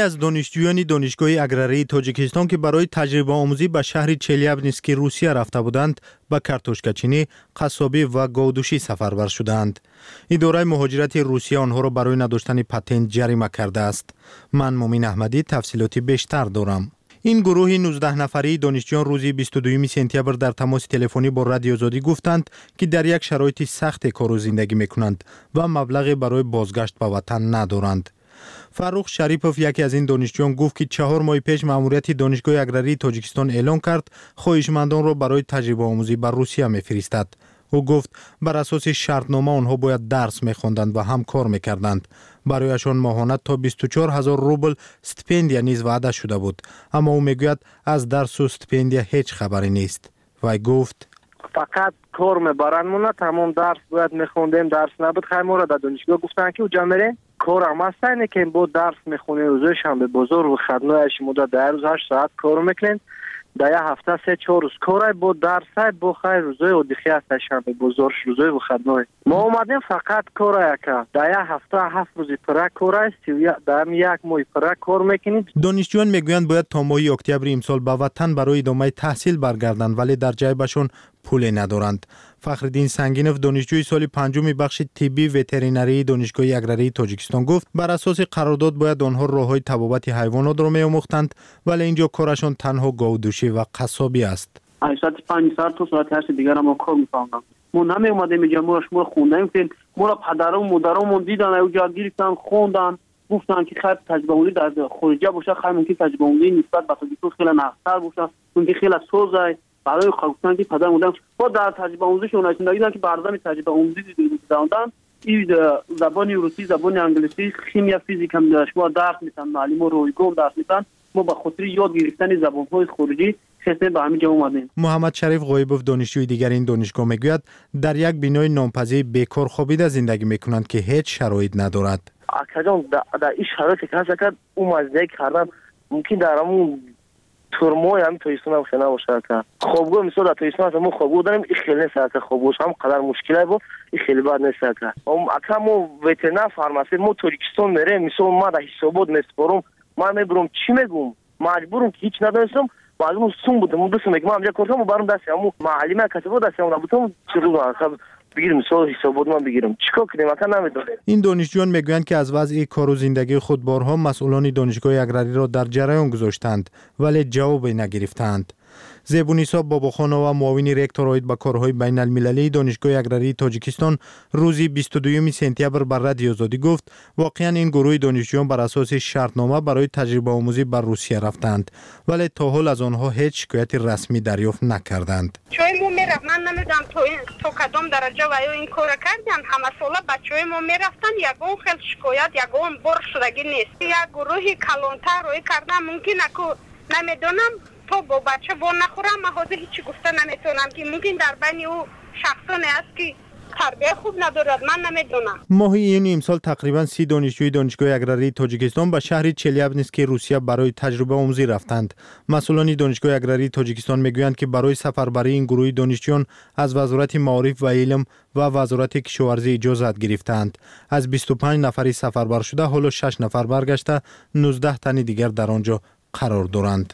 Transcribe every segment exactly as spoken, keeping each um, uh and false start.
از دانشجویان دانشگاه اگراری تاجیکستان که برای تجربه آموزی به شهر چلیابنسک روسیه رفته بودند، به کارتوشکاچینی، قصابی و گاودوشی سفربر شدند. اداره مهاجرت روسیه آنها را برای نداشتن پتنت جریمه کرده است. من مومین احمدی تفصیلاتی بیشتر دارم. این گروه نوزده نفری دانشجویان روز بیست و دوم سپتامبر در تماس تلفنی با رادیو آزادی گفتند که در یک شرایط سخت کار و زندگی میکنند و مبلغی برای بازگشت به وطن ندارند. فاروق شریپوف یکی از این دانشجویان گفت که چهار ماه پیش مأموریت دانشگاه اگراری تاجیکستان اعلام کرد خواهشمندان را برای تجربه آموزی به روسیه میفرستد. او گفت بر اساس شرطنامه آنها باید درس می‌خواندند و هم کار می‌کردند. برایشان ماهانه تا بیست و چهار هزار روبل استیپندیا نیز وعده شده بود، اما او میگوید از درس و استیپندیا هیچ خبری نیست. وی گفت فقط کار میبرند، تمام درس باید میخوندیم، درس نبود. خیلی ما را در دانشگاه گفتن که اوجا میرین کار هم هست اینه که با درس میخونین، روزش هم به بزرگ و خدمایش مدت در روز هشت ساعت کار میکنین، در یه هفته سه چهار روز کارای با درسای با خیر روزای و دیخی هستش هم به بزرگ روزای و خدمای ما اومدیم فقط کارای که در یه هفته هفت روزی پرک کارای در یک ماه پرک کار میکنید. دانشجویان میگویند باید تا ماه اکتبر امسال به وطن برای ادامه تحصیل برگردند، ولی در جیبشون پول ندارند. فخرالدین سنگینوف دانشجوی سال پنجم بخش طبی وترینری دانشگاه اگراری تاجیکستان گفت بر اساس قرارداد باید آنها راههای طبابت حیوانات را می‌آموختند، ولی اینجا کارشان تنها گاودوشی و قصابی است. ساعت پنج ساعت تو ساعت هشت دیگر ما کار می‌کنم. ما نمی اومدیم اینجا، ما شما خوندیم که ما را پدرم و مادرم دیدن اونجا گرفتن خوندن، گفتن که خیلی تجربه آموزی در خارج باشه، خیلی ممکن تجربه آموزی نسبت به تاجیکستان خیلی نقص‌تر باشه، ممکن خیلی سوزه برای خودتان که پدر مادرم با در تجربه آموزیشون نشون دادن که بردم تجربه آموزی دادن این زبان روسی، زبان انگلیسی، شیمی، فیزیک هم داشت. ما درس میتن، معلم رویگم درس میتن، ما به خاطر یاد گرفتن زبان‌های خارجی خسته به همین جا اومدیم. محمد شریف غایبوف دانشجوی دیگر این دانشگاه میگوید در یک بنای نامپذیر بیکار خوابیده زندگی میکنند که هیچ شرایط ندارد. اکجان در این شرایطی که هست که اون مزدی کردن ممکن در همون ترمای هم تویستون هم خیلی نباشه که خوابگاه مثلا در تویستون هست ما خوابگاه داریم، این خیلی نیست که خوابگاه هم قدر مشکلی بود، این خیلی بد نیست که اکا ما وترنر فارماسی ما تاجیکستان میریم، مثلا ما در حسابات میسپارم، من میبرم چی میگم مجبورم که هیچ ندانستم معلوم سون بودم دوست میگم همجا کردم و برام دست همو معلمه کتابو دست همو نبودم چرا اصلا بگیرم مثلا حسابات من بگیرم چیکار کنیم اصلا نمیدونم. این دانشجویان میگویند که از وضع کار و زندگی خود بارها مسئولان دانشگاه اگراری را در جریان گذاشتند ولی جوابی نگرفتند. زیبونیسا باباخانو و معاون رکتور عاید به کارهای بین المللی دانشگاه اگراری تاجیکستان روز بیست و دوم سپتامبر بر رادیو آزادی گفت واقعا این گروه دانشجویان بر اساس شرطنامه برای تجربه آموزی بر روسیه رفتند، ولی تا حال از آنها هیچ شکایت رسمی دریافت نکردند. چای ما میرفت، من نمیدونم تو تو کدام درجه و این کار کردن، همه سالا بچهای ما میرفتن، یگون خیلی شکایت یگون بر شدگی نیست. یک گروه کلانتر روی کردن ممکنه که نمیدونم تو با بچه با نخورم، من حاضر هیچی گفته نمیتونم که ممکن در بین او شخصانی است که تربیه خوب ندارد، من نمیدونم. ماه یونیو امسال تقریبا سی دانشجوی دانشگاه اگراری تاجیکستان به شهر چلیابنسک روسیه برای تجربه آموزی رفتند. مسئولان دانشگاه اگراری تاجیکستان میگویند که برای سفربری این گروه دانشجویان از وزارت معارف و علم و وزارت کشاورزی اجازت گرفتند. از بیست و پنج نفری سفربر شده حالا شش نفر برگشته، نوزده تن دیگر در آنجا قرار دارند.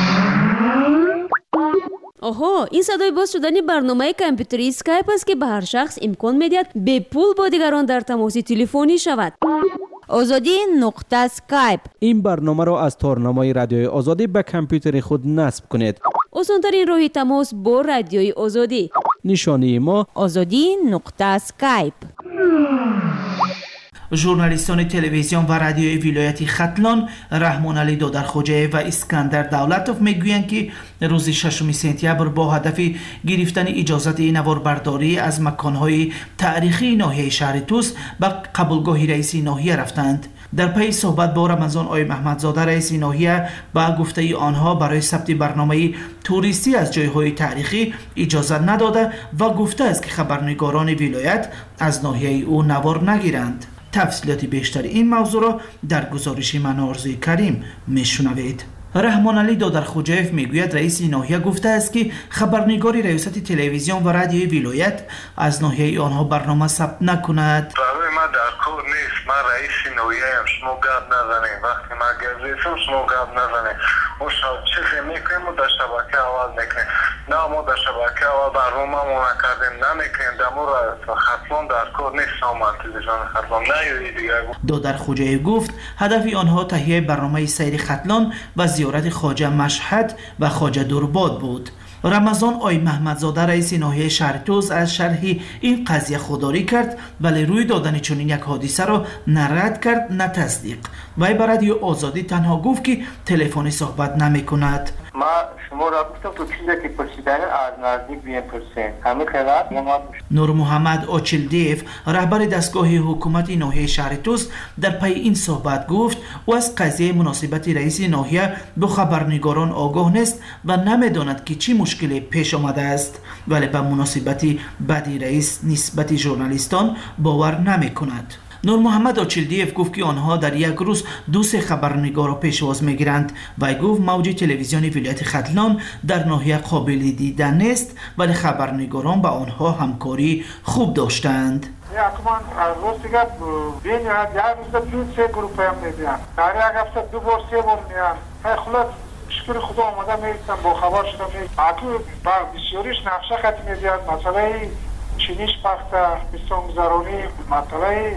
آها، این صدای باز شدن برنامه کامپیوتری اسکایپ است که به هر شخص امکان میدهد به پول با دیگران در تماس تلفنی شود. آزادی نقطه اسکایپ. این برنامه را از تارنمای رادیوی آزادی به کامپیوتر خود نصب کنید. آسان‌ترین راه تماس با رادیوی آزادی. نشانی ما آزادی نقطه اسکایپ. ژورنالیستان تلویزیون و رادیوی ولایت ختلان رحمان علی دادرخوجه و اسکندر دولتوف میگویند که روز ششم سپتامبر با هدف گرفتن اجازت نواربرداری از مکانهای تاریخی ناحیه شهر توس به قبولگاه رئیس ناحیه رفتند. در پی صحبت با رمضان آی محمدزاده رئیس ناحیه با گفته آنها برای ثبت برنامه توریستی از جایهای تاریخی اجازه نداده و گفته است که خبرنگاران ولایت از ناحیه او نوار نگیرند. تفصیلات بیشتر این موضوع را در گزارش من آرزوی کریم میشنوید. رحمان علی دادرخوجه میگوید رئیس ناحیه گفته است که خبرنگاری ریاست تلویزیون و رادیوی ولایت از ناحیه آنها برنامه ثبت نکند. برای ما در کار نیست من رئیس نویه هم شما گاب نزنیم وقتی من گذیفم شما گاب نزنیم و چیزی میکنیم و در شبکه اول میکنیم نه ما در شبکه اول بر روما ما نکردیم نمیکنیم در مورد خطلان در کار نیست آمد تلویزیون خطلان نه یوی دیگر. دودرخوجه گفت هدف آنها تهیه برنامه سیر خطلان و زیارت خواجه مشهد و خواجه درباد بود. رمضان آی محمدزاده رئیس ناحیه شهر توس از شرح این قضیه خودداری کرد ولی روی دادن چنین یک حادثه را نه رد کرد نه تصدیق. وی بر رادیو آزادی تنها گفت که تلفنی صحبت نمی کند. ما شما را گفتم تو چیزی که پرسیدن از نزدیک بیان پرسین همین خیلات نور محمد آچلدیف رهبر دستگاه حکومت ناحیه شهر توس در پی این صحبت گفت و از قضیه مناسبت رئیس ناحیه به خبرنگاران آگاه نیست و نمیداند که چی مشکلی پیش آمده است ولی به مناسبت بدی رئیس نسبت ژورنالیستان باور نمی کند. نور محمد آچلدیف گفت که آنها در یک روز دو سه خبرنگار را پیشواز میگیرند و گفت موج تلویزیون ولایت ختلان در ناحیه قابل دیدن نیست ولی خبرنگاران با آنها همکاری خوب داشتند. یکمان روز دیگه بین یک روز دو سه گروه هم میدیم در یک هفته دو بار سه بار میان خلاص شکر خدا آمده میرسم با خبر شدم اکو با بسیاریش نقشه خط میدید مسئله چینیش پخته بستان گذرانی مسئله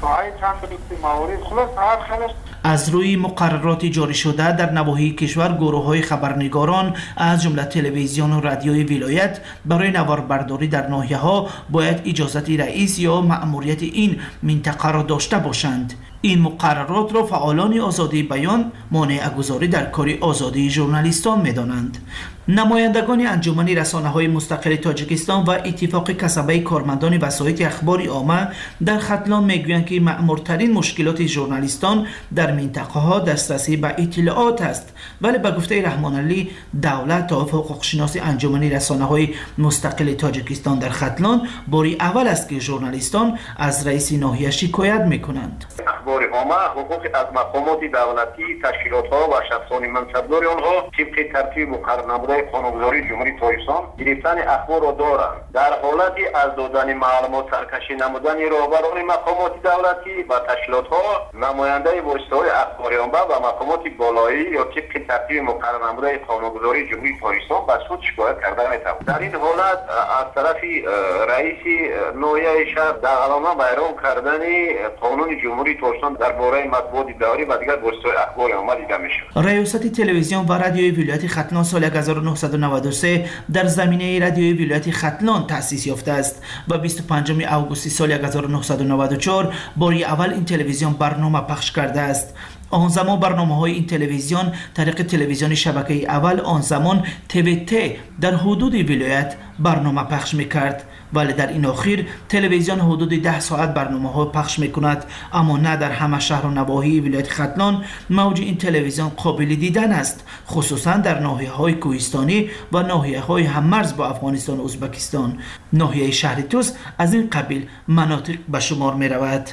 از روی مقررات جاری شده در نواحی کشور گروه های خبرنگاران از جمله تلویزیون و رادیوی ولایت برای نواربرداری در ناحیه ها باید اجازت رئیس یا مأموریت این منطقه را داشته باشند. این مقررات را فعالان آزادی بیان مانع گذاری در کار آزادی ژورنالیستان می‌دانند. نمایندگان انجمن رسانه‌های مستقل تاجیکستان و اتفاق کسبه کارمندان وسایط اخبار عامه در ختلان میگویند که مأمورترین مشکلات ژورنالیستان در منطقه ها دسترسی به اطلاعات است ولی به گفته رحمان علی دولت تا حقوق شناس انجمن رسانه‌های مستقل تاجیکستان در ختلان باری اول است که ژورنالیستان از رئیس ناحیه شکایت می‌کنند. اخبار عامه حقوق از مقامات دولتی، تشکیلات‌ها و شخصان منصبدار آنها طبق ترتیب مقرر نموده قانونگذاری جمهوری تاجیکستان گرفتن اخبار را دارند. در حالتی از دادن معلومات سرکشی نمودن رهبران مقامات دولتی و تشکیلات‌ها نماینده واسطه‌های اخبار عامه و مقامات بالایی یا طبق ترتیب مقرر نموده قانونگذاری جمهوری تاجیکستان به سود شکایت کرده می‌تواند. در این حالت از طرف رئیس ناحیه شهر دغلانه بیان کردن قانون جمهوری تاجیکستان درباره مطبوعات داوری و دیگر واسطه‌های اخبار عامه دیده می‌شود. ریاست تلویزیون و رادیوی ولایت ختلان سال هزار و نهصد و نود و سه در زمینه رادیوی ولایت ختلان تأسیس یافته است و بیست و پنجم آگوست سال هزار و نهصد و نود و چهار باری اول این تلویزیون برنامه پخش کرده است. آن زمان برنامه‌های این تلویزیون طریق تلویزیون شبکه اول آن زمان تویت در حدود ولایت برنامه پخش می‌کرد ولی در این اخیر تلویزیون حدود ده ساعت برنامه‌ها پخش می‌کند اما نه در همه شهر و نواحی ولایت ختلان موج این تلویزیون قابل دیدن است خصوصا در ناحیه‌های کوهستانی و ناحیه‌های هممرز با افغانستان و ازبکستان. ناحیه شهر توس از این قبیل مناطق به شمار می‌رود.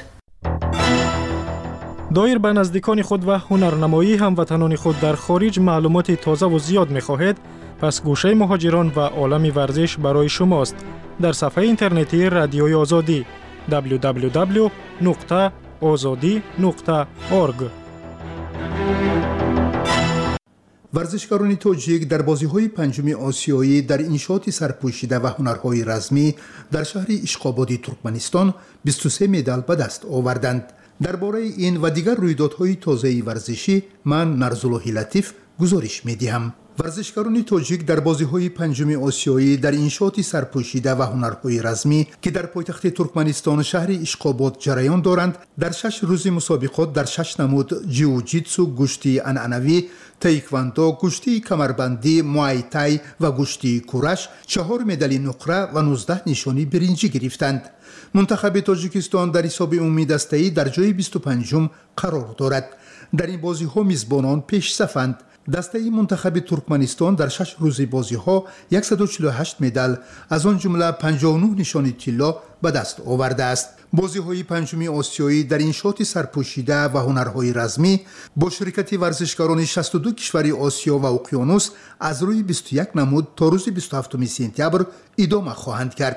دایر به نزدیکان خود و هنرنمایی هموطنان خود در خارج معلومات تازه و زیاد می‌خواهید پس گوشه مهاجران و عالم ورزش برای شماست در صفحه اینترنتی رادیوی آزادی دبلیو دبلیو دبلیو نقطه آزادی نقطه اورگ. ورزشکاران تاجیک در بازی‌های پنجم آسیایی در انشاءات سرپوشیده و هنرهای رزمی در شهر اشقاباد ترکمنستان بیست و سه مدال به دست آوردند. درباره این و دیگر رویدادهای تازه ورزشی من نرزالله لطیف گزارش می‌دهم. ورزشکاران تاجیک در بازی‌های پنجم آسیایی در انشاءات سرپوشیده و هنرهای رزمی که در پایتخت ترکمنستان شهر اشقاباد جریان دارند در شش روز مسابقات در شش نمود جیوجیتسو، گشتی عنعنوی، تایکواندو، گشتی کمربندی، موای تای و گشتی کورش چهار مدال نقره و نوزده نشانی برنجی گرفتند. منتخب تاجیکستان در حساب عمومی دسته‌ای در جای بیست و پنجم قرار دارد. در این بازی‌ها میزبانان پیش صفند. دسته منتخب ترکمنستان در شش روز بازی‌ها صد و چهل و هشت مدال از آن جمله پنجاه و نه نشانی طلا به دست آورده است. بازی‌های پنجم آسیایی در انشاءات سرپوشیده و هنرهای رزمی با شرکت ورزشکاران شصت و دو کشور آسیا و اقیانوس از روز بیست و یک نمود تا روز بیست و هفتم سپتامبر ادامه خواهند کرد.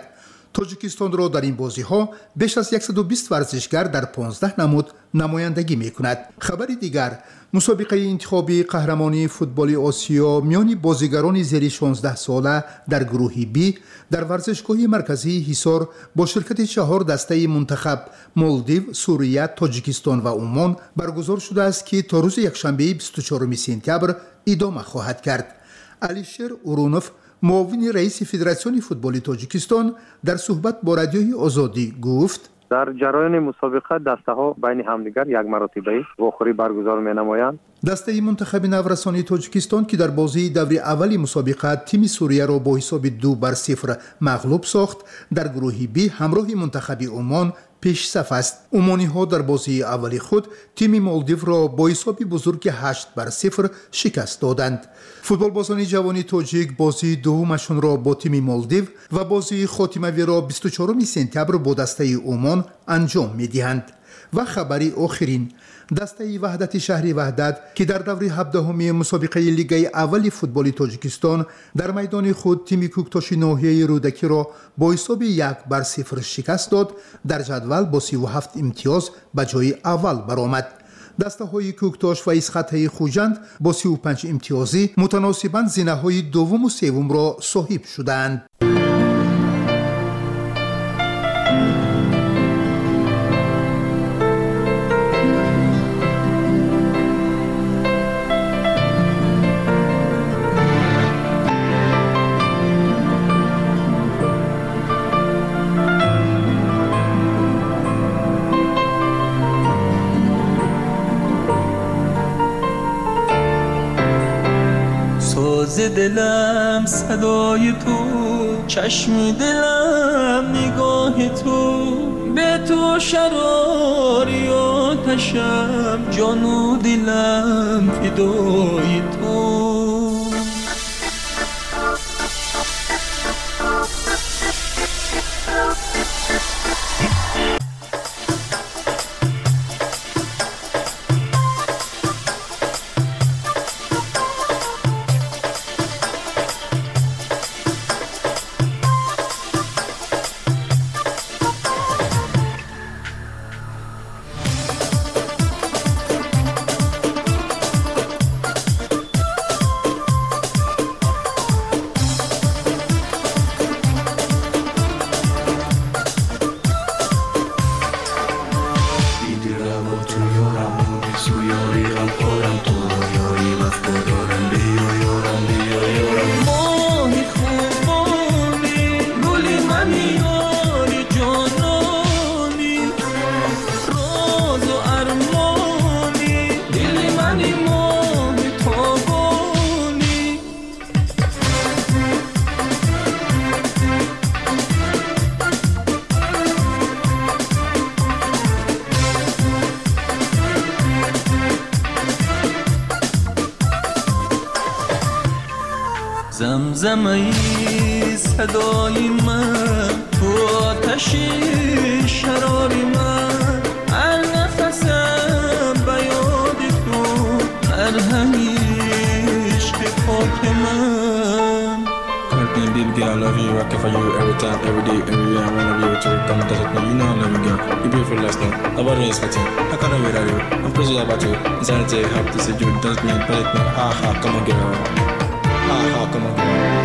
تاجیکستان را در این بازی‌ها بیش از صد و بیست ورزشگر در پانزده نماد نمایندگی می‌کند. خبری دیگر، مسابقه انتخابی قهرمانی فوتبال آسیا میان بازیگران زیر شانزده ساله در گروه بی در ورزشگاه مرکزی حصار با شرکت چهار دسته منتخب مالدیو، سوریه، تاجیکستان و عمان برگزار شده است که تا روز یکشنبه بیست و چهارم سپتامبر ادامه خواهد کرد. علیشیر اورونوف، معاون رئیس فدراسیون فوتبال تاجیکستان، در صحبت با رادیوی آزادی گفت: در جریان مسابقه دسته ها بین همدیگر یک مراتبه واخوری برگزار می نمایند. دسته منتخب نورسانی تاجیکستان که در بازی دور اولی مسابقه تیم سوریه را با حساب دو بر صفر مغلوب ساخت، در گروه بی همراه منتخب عمان پیش صف است. عمانی ها در بازی اولی خود تیم مالدیو را با حساب بزرگ هشت بر صفر شکست دادند. فوتبال بازان جوانی تاجیک بازی دومشون را با تیم مالدیو و بازی خاتمه را بیست و چهارم سپتامبر با دسته عمان انجام می‌دهند. و خبری آخرین، دسته وحدت شهری وحدت که در دور هفدهم مسابقه لیگ اول فوتبال تاجیکستان در میدان خود تیم کوکتاش ناحیه رودکی را با حساب یک بر صفر شکست داد، در جدول با سی و هفت امتیاز به جای اول برآمد. دسته های کوکتاش و اسخطه خوجند با سی و پنج امتیازی متناسباً زینه های دوم و سوم را صاحب شدند. دلم صدای تو، چشم دلم نگاه تو، به تو شراری آتشم، جان و دلم فدای تو. زمزمه صدای من، تو آتش شرار من، هر نفسم به یاد تو، مرهم عشق پاک من. Everything did get, I love you, rockin' for you every time, every day, everywhere. I wanna be able to come and touch it, you know I love you, girl. You beautiful last night, I wasn't expecting. I can't wait at you, I'm crazy about you. Inside I have to say you, dance me, palette me, ha ha, come on girl. Ha ha, come on girl.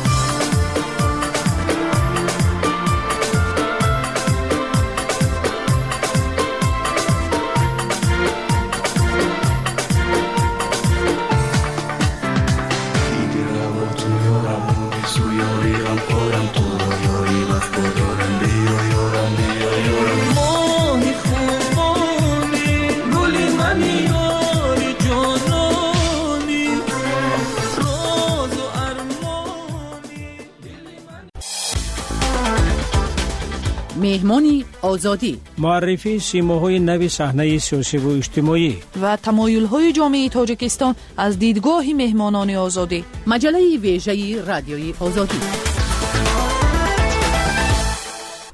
مهمانی آزادی، معرفی سیماهای نوی صحنه سیاسی و اجتماعی و تمایل‌های جامعه تاجیکستان از دیدگاه مهمانان آزادی. مجله ویژه رادیوی آزادی.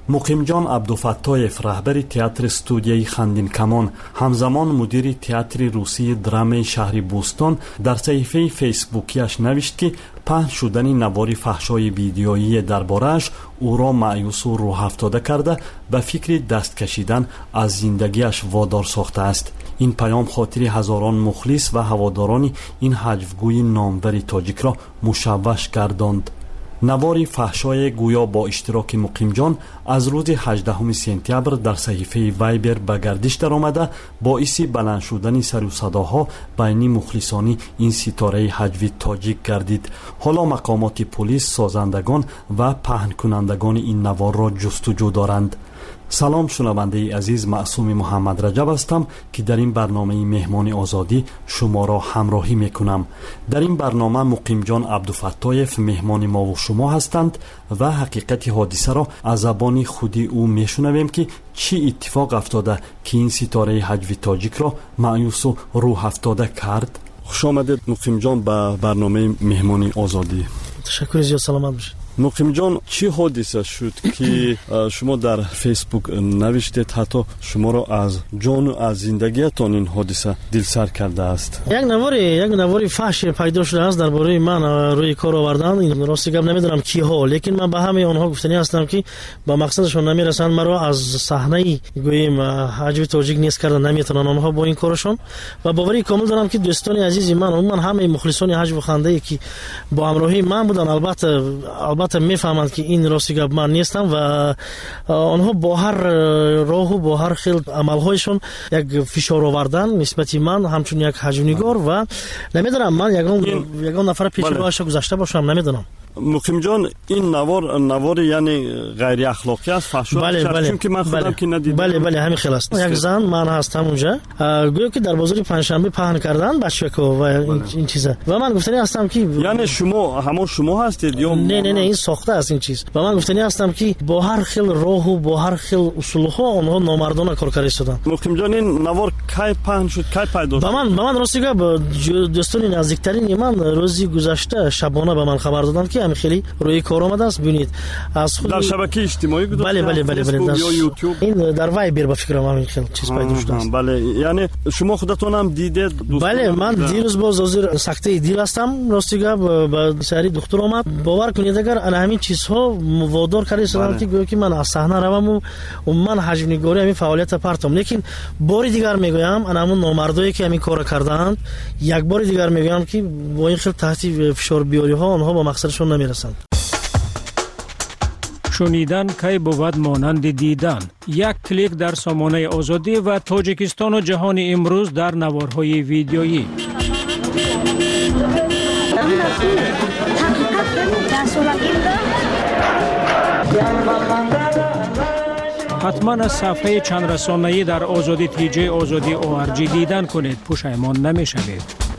مقیم جان عبدالفتاح رهبر تئاتر استودیوی خندین کمان همزمان مدیر تئاتر روسی درام شهر بوستون در صفحه فیسبوکیش نوشت که پهن شدن نوار فحشای ویدیویی درباره‌اش او را مایوس و روح افتاده کرده به فکر دست کشیدن از زندگیش وادار ساخته است. این پیام خاطر هزاران مخلص و هواداران این حجوگوی نامور تاجیک را مشوش گرداند. نوار فحشای گویا با اشتراک مقیم جان از روز هجدهم سپتامبر در صحیفه وایبر به گردش درآمده باعث بلند شدن سر و صداها بین مخلصان این ستاره حجوی تاجیک گردید. حالا مقامات پلیس سازندگان و پهن کنندگان این نوار را جستجو دارند. سلام شنونده عزیز، معصوم محمد رجب هستم که در این برنامه مهمان آزادی شما را همراهی میکنم. در این برنامه مقیم جان عبدالفتاح مهمان ما و شما هستند و حقیقت حادثه را از زبان خودی او میشنویم که چی اتفاق افتاده که این ستاره حجوی تاجیک را مایوس و روح افتاده کرد. خوش آمدید مقیم جان به برنامه مهمان آزادی. تشکر زیاد، سلامت باشید. مقیم جان، چی حادثه شد که شما در فیسبوک نوشتید حتی شما را از جان و از زندگیتان این حادثه دل سر کرده است؟ یک نواری یک نواری فحش پیدا شده است درباره من روی کار آوردن. این راستی گپ نمیدونم کی ها، لیکن من به همه آنها گفتنی هستم که با مقصدشون نمیرسند. مرا از صحنه گویم حجوی تاجیک نیست کردن نمیتونن آنها با این کارشون. و باوری کامل دارم که دوستان عزیز من و من همه مخلصان حجو خنده ای که با همراهی من بودن البته البته میفهمند که این راستی گپ من نیستم و آنها با هر راه و با هر خیل عملهایشون یک فشار آوردن نسبت من همچون یک حجونیگار و نمیدونم من یگان یگان نفر پیش روش گذشته باشم، نمیدونم. مقیم جان، این نوار نوار یعنی غیر اخلاقی است، فحشا بله است، بله چون که من خودم بله که ندیدم. بله بله همین خیلی است. یک زن من هستم اونجا گویا که در بازار پنجشنبه پهن کردن بچه‌کو و این, این چیزا و من گفتنی هستم که یعنی شما همون شما هستید یا نه نه نه این ساخته است این چیز. و من گفتنی هستم که با هر خیل راه و با هر خیل اصول ها اونها نامردانه کار کردن شدن. مقیم جان، این نوار کی پهن شد، کی پیدا شد؟ با من با من راستی که دوستان نزدیکترین من روزی گذشته شبانه به من خبر دادن که همین خیلی روی کار آمده است. ببینید از خود در شبکه اجتماعی گذاشته. بله بله بله بله یا یوتیوب، این در وایبر به فکر من خیلی چیز پیدا شده است. بله، یعنی شما خودتون هم دیدید؟ بله، من دیروز باز حاضر سکته دیل هستم. راستی که با سری دکتر اومد. باور کنید اگر انا همین چیزها موادار کرده شدم که گویا که من از صحنه روم و من حجم نگاری همین فعالیت پرتم. لیکن بار دیگر میگویم انا همون نامردایی که همین کارو کردند، یک بار دیگر میگویم که با این خیلی تحت فشار بیاری ها آنها با مقصدشون نمیرسند. شنیدن کی بود مانند دیدن. یک کلیک در سامانه آزادی و تاجیکستان و جهان امروز در نوارهای ویدیویی. حتما از صفحه چند رسانه‌ای در آزادی تیجی آزادی او آر جی دیدن کنید، پشیمان نمی‌شوید.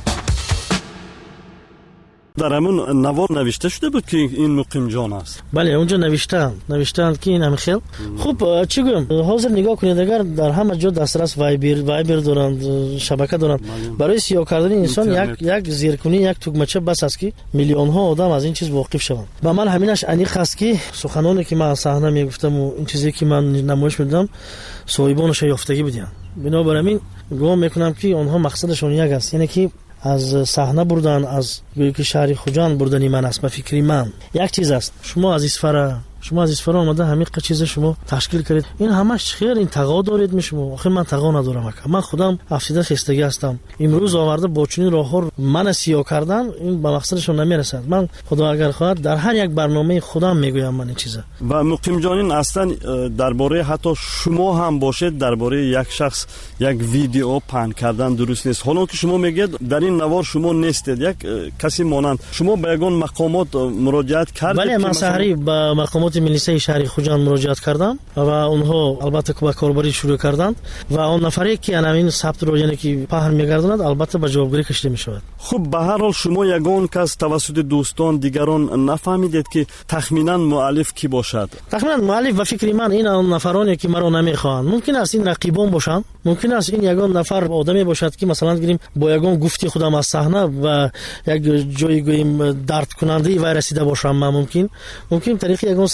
در همون نوار نوشته شده بود که این مقیم جان است. بله، اونجا نوشتن نوشتند که این هم خیل خوب. چی گویم، حاضر نگاه کنید اگر در همه جا دسترس وایبر وایبر دارند، شبکه دارند، برای سیاه کردن انسان یک یک زیرکنی یک توگمچه بس است که میلیون ها آدم از این چیز واقف شوند. با من همینش انیق است که سخنانی که من صحنه میگفتم و این چیزی که من نمایش میدادم صاحبانش یافتگی بدین. بنابراین گمان میکنم که آنها مقصدشون یک است، یعنی که از صحنه بردن، از گویی که شهر خوجان بردنی من است. به فکری من یک چیز است، شما از اسفر شما از اسفر آمده همین چیز شما تشکیل کردید، این همش خیر این تقا دارید می شما. آخر من تقا ندارم، من خودم افسیده خستگی هستم. امروز آورده با چنین راهها من سیاه کردن این به مقصدشون نمیرسد. من خدا اگر خواهد در هر یک برنامه خودم میگویم من این چیزا. و مقیم جانین اصلا درباره حتی شما هم باشید درباره یک شخص یک ویدیو پهن کردن درست نیست. حالا که شما میگید در این نوار شما نیستید، یک کسی مانند شما به یگان مقامات مراجعت کردید؟ بله، من سحری به مقامات ملیسه شهر خوجان مراجعت کردم و اونها البته که با کاربری شروع کردند و اون نفری که همین ثبت رو یعنی که پهن میگردند البته به جوابگیری کشیده میشود. خب به هر حال شما یگان کس توسط دوستان دیگران نفهمیدید که تخمینا مؤلف کی باشد؟ تخمینا مؤلف و فکر من این اون نفرانی که مرا نمیخوان، ممکن است این رقیبان باشند، ممکن است این یگان نفر آدمی باشد که مثلا گیریم با یگان گفتی خودم از صحنه و یک جایی گوییم درد کننده و رسیده باشم. من ممکن ممکن طریق یگان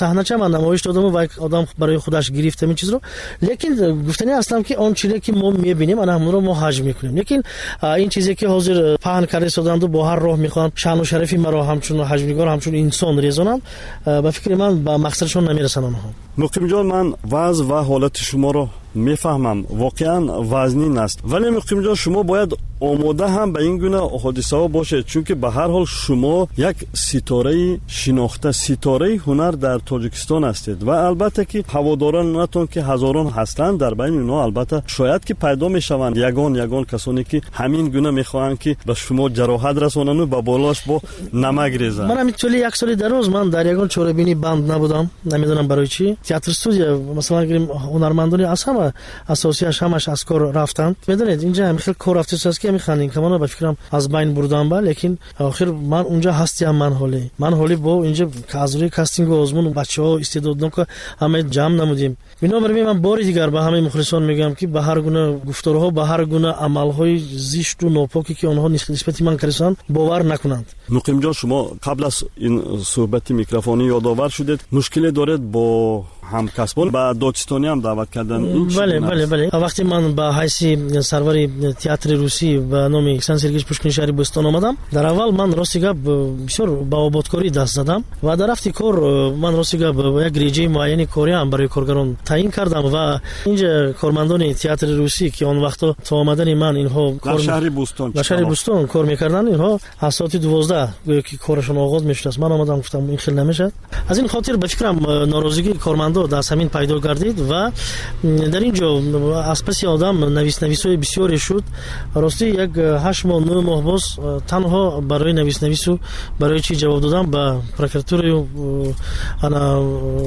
صحنه من نمایش دادم و یک آدم برای خودش گرفته این چیز رو، لیکن گفتنی هستم که اون چیزی که ما میبینیم انا همون رو ما حجم میکنیم، لیکن این چیزی که حاضر پهن کرده شدند و با هر راه میخوان شان و شرف مرا همچون حجمگار همچون انسان ریزونند، به فکر من به مقصدشون نمیرسن آنها. مقیم جان، من وضع و حالت شما رو میفهمم، واقعا وزنین است، ولی مقیم جان شما باید آماده هم به این گونه حادثه ها باشید، چون که به هر حال شما یک ستاره شناخته، ستاره هنر در تاجیکستان هستید و البته که هواداران نتون که هزاران هستند، در بین اونها البته شاید که پیدا میشوند یگان یگان کسانی که همین گونه میخواهند که به شما جراحت رسانند و به بالاش با نمک ریزند. من همین یک سال در روز من در یگان چوربینی بند نبودم، نمیدونم برای چی. تئاتر استودیو مثلا اگریم هنرمندانی از همه اساسیش همش از کار رفتند، میدونید اینجا هم خیلی کار رفته است که میخوانین که منو به فکرم از بین بردم با، لیکن آخر من اونجا هستیم، من حالی من حالی با اینجا از روی کاستینگ و آزمون بچه‌ها استعدادن که همه جمع نمودیم. بنابراین من بار دیگر به همه مخلصان میگم که به هر گونه گفتارها، به هر گونه عملهای زشت و ناپاکی که آنها نسبت من کردن باور نکنند. مقیم جان، شما قبل از این صحبت میکروفونی یادآور شدید مشکلی دارید با همکسبان با داچستانی هم دعوت کردن؟ بله بله بله. وقتی من با حیث سرور تئاتر روسی به نام اکسان سرگیش پوشکین شهر بوستان آمدم، در اول من راستی گپ بسیار با آبادکاری دست زدم و در رفتی کار من راستی گپ یک ریجه معینی کاری هم برای کارگران تعیین کردم و اینجا کارمندان تئاتر روسی که اون وقت تا آمدن من اینها در شهر بوستان در شهر بوستان کار میکردن، اینها از ساعت دوازده که کارشون آغاز میشد. من آمدم گفتم این خیلی نمیشه، از این خاطر به فکرم ناراضگی کارمندان در همین پیدا گردید و در اینجا از پس آدم نویس نویسای بسیاری شد. راستی یک هشت ماه نه ماه باز تنها برای نویس نویسو برای چی جواب دادم به پروکراتور و انا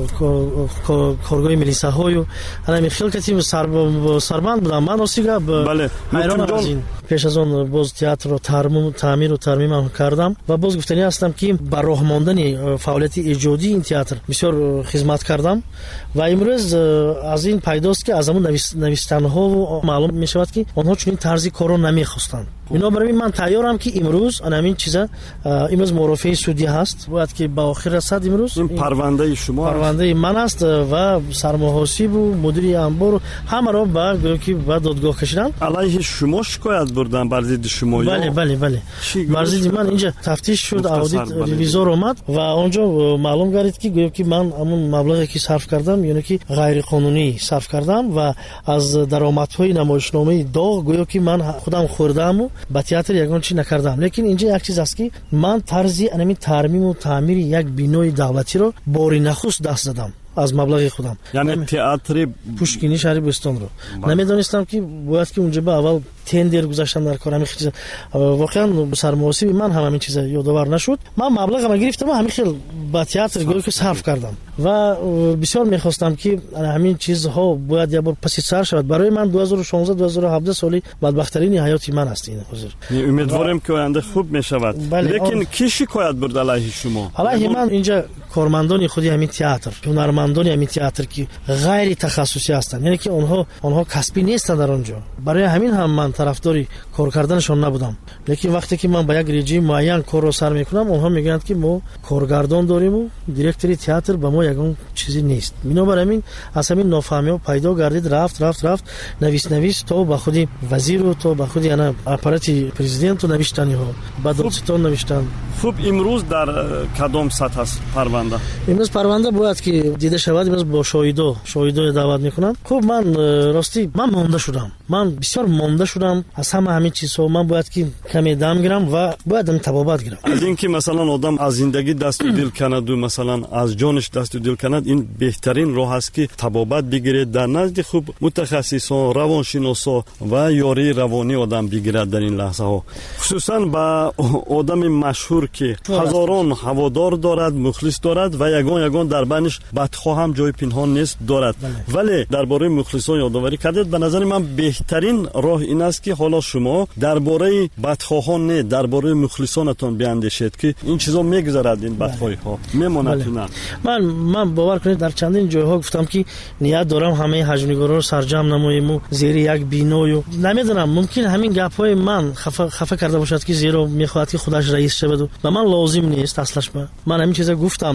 کارگاه ملیسه های انا میخیل کتی سر سربند بودم. من راستی بله حیران از این پیش از اون باز تئاتر رو ترمیم تعمیر و ترمیم کردم و باز گفتنی هستم که بر راه ماندن فعالیت ایجادی این تئاتر بسیار خدمت کردم و امروز از این پیداست که از همون نویس نویسنده و معلوم می شود که آنها چنین طرزی کارو نمیخواستند. بنابراین من تیارم که امروز همین چیزا امروز مرافعه سودی هست، باید که با آخر رسد امروز این پرونده شما پرونده من است و سرمحاسب و مدیر انبار همه را با که با دادگاه کشیدن. علیه شما شکایت بردن بر ضد شما؟ بله بله بله بر ضد من اینجا تفتیش شد، اودیت ریویزور اومد و اونجا معلوم گردید که گویا که من همون مبلغی که صرف کردم یعنی که غیر قانونی صرف کردم و از درآمدهای نمایشنامه داغ گویا که من خودم خوردم و با تئاتر یگان چی نکردم. لیکن اینجا یک چیز است که من طرزی انمی ترمیم و تعمیر یک بینای دولتی رو باری نخست دست زدم از مبلغ خودم، یعنی تئاتر پوشکینی شهر بوستان رو نمیدونستم که باید که اونجا به اول تندر گذاشتم در کارم. خیلی واقعا سرمحاسب من هم همین چیزا یادآور نشد. من مبلغم گرفتم و همین خیلی با تئاتر گویا که صرف کردم و بسیار میخواستم که همین چیزها باید یه بار پس سر شود. برای من دو هزار و شانزده دو هزار و هفده سالی بدبخترین حیاتی من است این حضور. امیدوارم که آینده خوب میشود. لیکن کی شکایت برد علیه شما؟ علیه من اینجا کارمندان خودی همین تئاتر، هنرمندان همین تئاتر که غیر تخصصی هستند، یعنی که اونها اونها کسبی نیستند در اونجا. برای همین هم من طرفداری کار کردنشون نبودم. لیکن وقتی که من با یک رژیم معین کار رو سر میکنم اونها میگن که ما کارگردان داریم و دیرکتوری تئاتر با ما یگان چیزی نیست. بنابراین از همین نافهمی و پیدا گردید رفت رفت رفت نویس نویس تو با خودی وزیر و تو با خودی انا اپارات پرزیدنت نوشتنی ها با دادستان نوشتن. خوب امروز در کدام سطح است پرونده؟ امروز پرونده باید که دیده شود. امروز با شاهدو شاهدو دعوت میکنن. خب من راستی من مونده شدم، من بسیار مونده شدم از همه همین چیزها. من باید که کمی دم گیرم و باید هم تبابت گیرم. از اینکه مثلا آدم از زندگی دست و دل کند و مثلا از جانش دست و دل کند، این بهترین راه است که تبابت بگیرد در نزد خوب متخصصان، روانشناسا و یاری روانی آدم بگیرد در این لحظه ها، خصوصا با آدم مشهور که هزاران هوادار دارد، مخلص دارد و یگان یگان در بینش بدخواه هم جای پنهان نیست دارد. بله. ولی درباره مخلصان یادآوری کردید. به نظر من بهترین راه این است که حالا شما درباره بدخواهان نه درباره مخلصانتون بیاندیشید که این چیزا میگذرد، این بدخواهی ها میماند. بله. من من باور کنید در چندین جایها گفتم که نیت دارم همه حجمگارا رو سرجم نماییم و زیر یک بینای. نمیدونم ممکن همین گپ‌های من خفه خفه کرده باشد که زیرا میخواد که خودش رئیس شود و من لازم نیست اصلش. من همین چیزا گفتم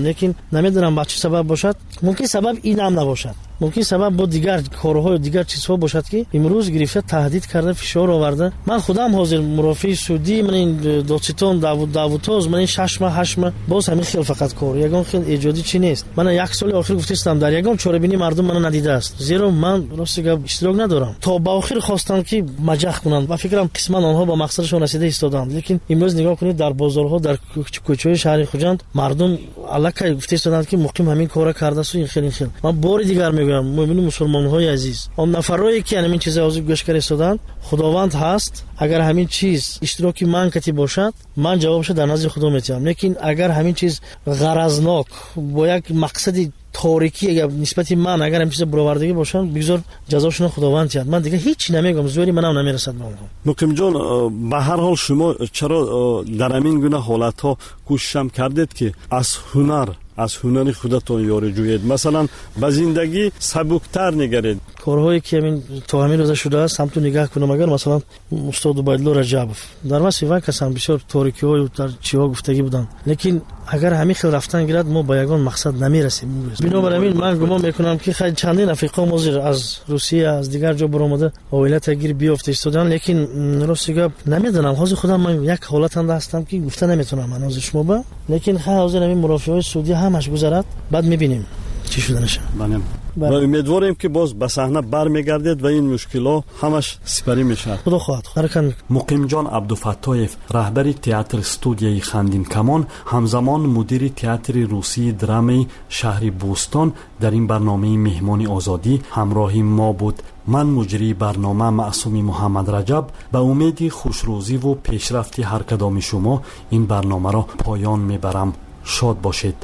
لیکن نمیدونم با چه سبب باشد. ممکن سبب این هم نباشد، ممکن سبب با دیگر کارهای دیگر چیزها باشد که امروز گرفته تهدید کرده، فشار آورده. من خودم حاضر مرافع سعودی، من این داوطلبان داوود داوودتاز، من این شش ماه هشت ماه باز همین خیل فقط کار یگان خیل ایجادی چی نیست. من یک سال آخر گفتم در یگان چاره‌بینی مردم من ندیده است، زیرا من راست گپ اشتراک ندارم. تا با آخر خواستن که مجخ کنند و فکرم قسما آنها با مقصدشون رسیده ایستادند. لیکن امروز نگاه کنید در بازارها، در کوچه‌های شهر خوجند مردم الکی گفته ایستادند که مقیم همین کارا کرده است. این خیلی خیلی من بار دیگر میگم مؤمن مسلمان‌های عزیز، اون نفرایی که همین چیزا از گوش کرده ایستادند، خداوند هست. اگر همین چیز اشتراکی من کتی باشد، من جوابش در نزد خدا میتونم. لیکن اگر همین چیز غرضناک با یک مقصدی تاریکی اگر نسبت من اگر همین چیز برآوردگی باشن، بگذار جزاشون خداوند یاد. من دیگه هیچ نمیگم، زوری منم نمیرسد به اونها. مقیم جان، به هر حال شما چرا در همین گونه حالت ها کوشش کردید که از هنر از هنر خودتون یاری جویید، مثلا به زندگی سبکتر نگرید؟ کارهایی که همین تا همین روز شده است هم تو نگاه کنم. اگر مثلا استاد عبیدالله رجبов در مسیوا کسان بسیار تاریکی های در چیا گفتگی بودن، لیکن اگر همین خیل رفتن گرد ما به یگان مقصد نمیرسیم. بنابراین من گمان میکنم که خیلی چندین افریقا مازیر از روسیه از دیگر جا برآمده اویلت گیر بیافته استادن، لیکن راستی گپ نمیدونم. حاضر خودم من یک حالت اند هستم که گفته نمیتونم من از شما با، لیکن حاضر همین مرافعای سعودی همش گذرد، بعد میبینیم چی شده نشه. و امیدواریم که باز به صحنه برمیگردید و این مشکلات همش سپری میشه. خدا خواهد. حرکت. مقیم جان عبدالفتاحیف، رهبر تئاتر استودیوی خندین کمان، همزمان مدیر تئاتر روسی درام شهر بوستان، در این برنامه مهمان آزادی همراه ما بود. من مجری برنامه معصومی محمد رجب به امید خوشروزی و پیشرفت هر کدام شما این برنامه را پایان میبرم. شاد باشید.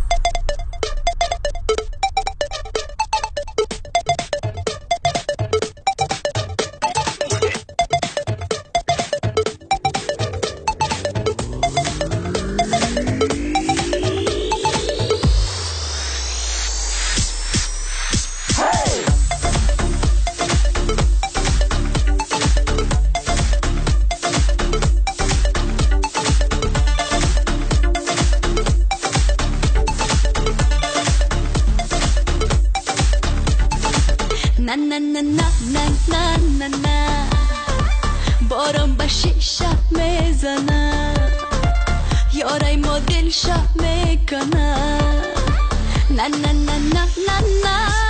بارم به شیشه میزنه، یارای ما دل شب میکنه. نه نه نه نه نه نه